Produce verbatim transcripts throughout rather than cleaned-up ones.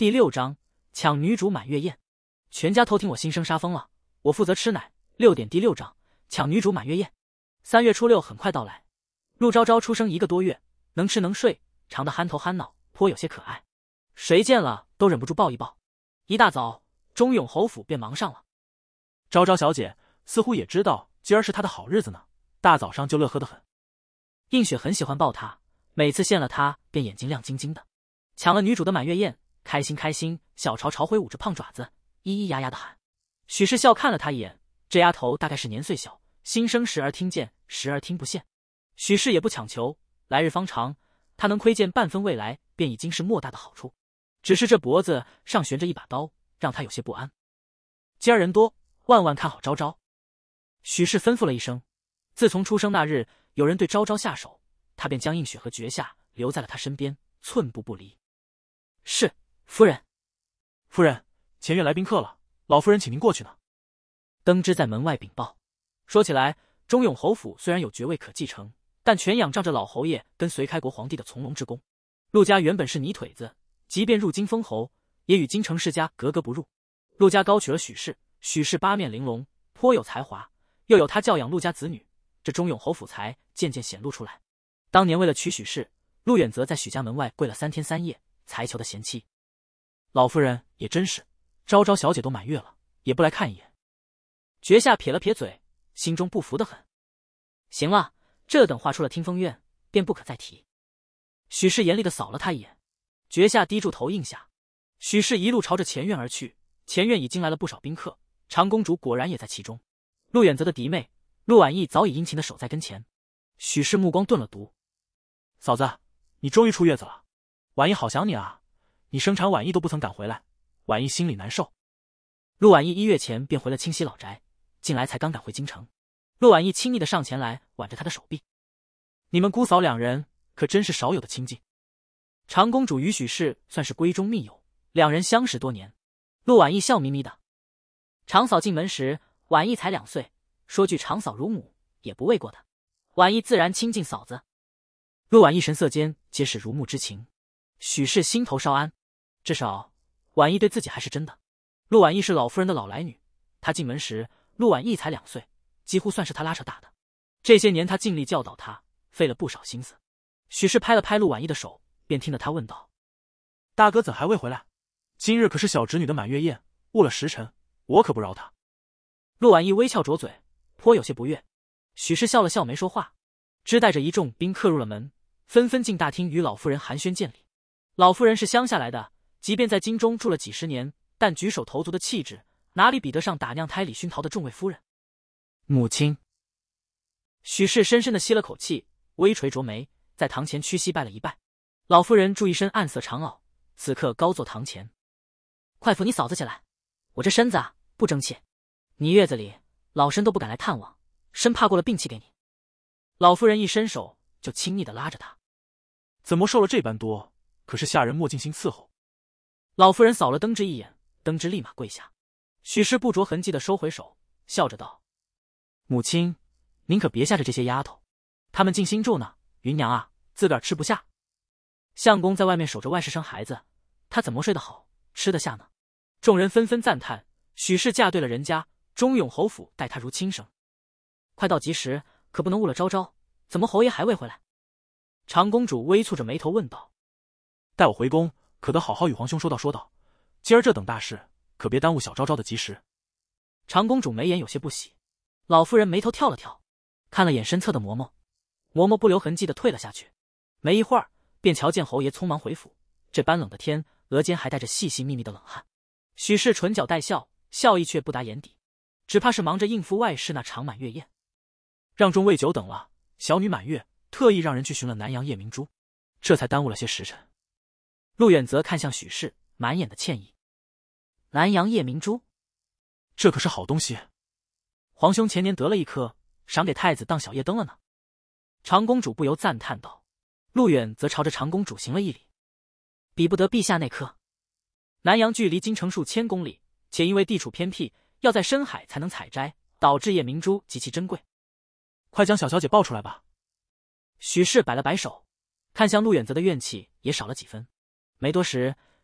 第六章抢女主满月宴。全家偷听我新生杀疯了，我负责吃奶。六点第六章抢女主满月宴。三月初六很快到来，陆昭昭出生一个多月，能吃能睡，长得憨头憨脑，颇有些可爱，谁见了都忍不住抱一抱。一大早，中永侯府便忙上了。 昭昭小姐似乎也知道今儿是她的好日子呢，大早上就乐呵得很。 映雪很喜欢抱她，每次见了她便眼睛亮晶晶的。抢了女主的满月宴，开心开心，小朝朝挥舞着胖爪子，咿咿呀呀的喊。许氏笑看了她一眼，这丫头大概是年岁小，心生时而听见，时而听不见。许氏也不强求，来日方长，她能窥见半分未来，便已经是莫大的好处。只是这脖子上悬着一把刀，让她有些不安。今儿人多，万万看好昭昭。许氏吩咐了一声。自从出生那日，有人对昭昭下手，她便将映雪和绝夏留在了她身边，寸步不离。是，夫人。 夫人，前院来宾客了，老夫人请您过去呢。 登之在门外禀报。说起来，中永侯府虽然有爵位可继承，但全仰仗着老侯爷跟隋开国皇帝的从龙之功。陆家原本是泥腿子，即便入京封侯，也与京城世家格格不入。陆家高娶了许氏，许氏八面玲珑，颇有才华，又有他教养陆家子女，这中永侯府才渐渐显露出来。当年为了娶许氏，陆远则在许家门外跪了三天三夜，才求的贤妻。 老夫人也真是，昭昭小姐都满月了，也不来看一眼。 绝夏撇了撇嘴，心中不服得很。行了，这等话出了听风院，便不可再提。许氏严厉地扫了他一眼，绝夏低住头应下。许氏一路朝着前院而去，前院已经来了不少宾客，长公主果然也在其中。陆远泽的嫡妹陆婉意早已殷勤地守在跟前。许氏目光顿了毒， 嫂子，你终于出月子了，婉意好想你啊，你生产婉意都不曾赶回来，婉意心里难受。 陆婉意一月前便回了清溪老宅，近来才刚赶回京城。陆婉意亲昵地上前来挽着她的手臂。你们姑嫂两人可真是少有的亲近。长公主与许氏算是闺中密友，两人相识多年。陆婉意笑眯眯的。长嫂进门时，婉意才两岁，说句长嫂如母也不为过的。婉意自然亲近嫂子。陆婉意神色间皆是如沐之情。许氏心头稍安，至少婉意对自己还是真的。陆婉意是老夫人的老来女，她进门时陆婉意才两岁，几乎算是她拉扯大的。这些年她尽力教导她，费了不少心思。许氏拍了拍陆婉意的手，便听得她问道： 大哥怎还未回来？今日可是小侄女的满月宴，误了时辰，我可不饶他。 陆婉意微翘着嘴，颇有些不悦。许氏笑了笑没说话，只带着一众宾客入了门，纷纷进大厅与老夫人寒暄见礼。老夫人是乡下来的，即便在京中住了几十年，但举手投足的气质哪里比得上打酿胎里熏陶的众位夫人。母亲。许氏深深地吸了口气，微垂着眉，在堂前屈膝拜了一拜。老夫人著一身暗色长袄，此刻高坐堂前。快扶你嫂子起来，我这身子啊不争气，你月子里老身都不敢来探望，生怕过了病气给你。老夫人一伸手就亲昵地拉着她。 怎么受了这般多？可是下人莫尽心伺候。 老夫人扫了登之一眼，登之立马跪下。许氏不着痕迹地收回手，笑着道：母亲，您可别吓着这些丫头，她们尽心住呢。芸娘啊，自个儿吃不下。相公在外面守着外室生孩子，她怎么睡得好，吃得下呢？众人纷纷赞叹，许氏嫁对了人家，中永侯府待她如亲生。快到吉时，可不能误了昭昭，怎么侯爷还未回来？长公主微蹙着眉头问道。 待我回宫，可得好好与皇兄说道说道，今儿这等大事，可别耽误小昭昭的吉时。 长公主眉眼有些不喜。老夫人眉头跳了跳，看了眼身侧的嬷嬷，嬷嬷不留痕迹地退了下去。没一会儿，便瞧见侯爷匆忙回府，这般冷的天，额间还带着细细密密的冷汗。许氏唇角带笑，笑意却不达眼底，只怕是忙着应付外室那场满月宴。 让众位久等了，小女满月，特意让人去寻了南阳夜明珠，这才耽误了些时辰。 陆远则看向许氏，满眼的歉意。南阳夜明珠， 这可是好东西。 皇兄前年得了一颗，赏给太子当小夜灯了呢。长公主不由赞叹道。陆远则朝着长公主行了一礼，比不得陛下那颗。南阳距离京城数千公里，且因为地处偏僻，要在深海才能采摘，导致夜明珠极其珍贵。 快将小小姐抱出来吧。 许氏摆了摆手，看向陆远则的怨气也少了几分。没多时，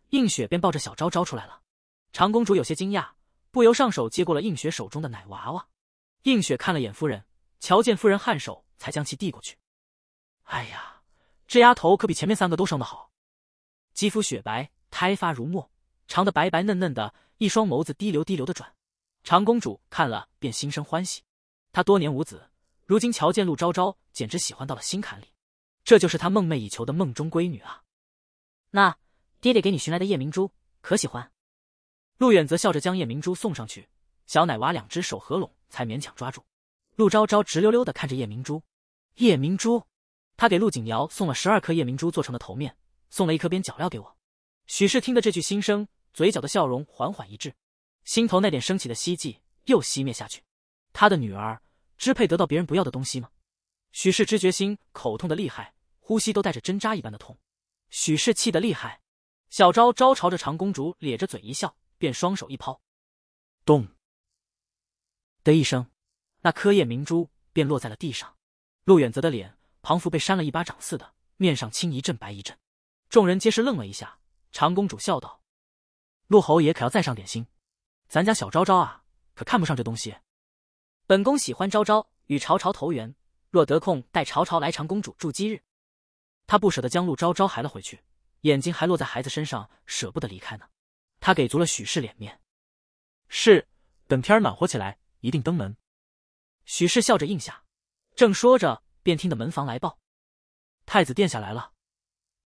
映雪便抱着小昭昭出来了。长公主有些惊讶，不由上手接过了映雪手中的奶娃娃。映雪看了眼夫人，瞧见夫人颔首，才将其递过去。哎呀，这丫头可比前面三个都生得好，肌肤雪白，胎发如墨，长得白白嫩嫩的，一双眸子滴溜滴溜的转。长公主看了便心生欢喜，她多年无子，如今瞧见陆昭昭，简直喜欢到了心坎里。这就是她梦寐以求的梦中闺女啊！那爹爹给你寻来的夜明珠，可喜欢？陆远则笑着将夜明珠送上去，小奶娃两只手合拢，才勉强抓住。陆昭昭直溜溜的看着夜明珠，夜明珠，他给陆景瑶送了十二颗夜明珠做成的头面，送了一颗边角料给我。许氏听得这句心声，嘴角的笑容缓缓一滞，心头那点升起的希冀又熄灭下去。他的女儿只配得到别人不要的东西吗？许氏知觉心口痛的厉害，呼吸都带着针扎一般的痛。许氏气得厉害，小昭昭朝着长公主咧着嘴一笑，便双手一抛，咚的一声，那颗夜明珠便落在了地上。陆远泽的脸庞佛被扇了一巴掌似的，面上青一阵白一阵。众人皆是愣了一下。长公主笑道：“陆侯爷可要再上点心，咱家小昭昭啊，可看不上这东西。本宫喜欢昭昭，与朝朝投缘，若得空带朝朝来长公主住几日。”他不舍得将陆昭昭还了回去，眼睛还落在孩子身上，舍不得离开呢。他给足了许氏脸面。 是，等天暖和起来，一定登门。 许氏笑着应下。正说着，便听得门房来报：太子殿下来了。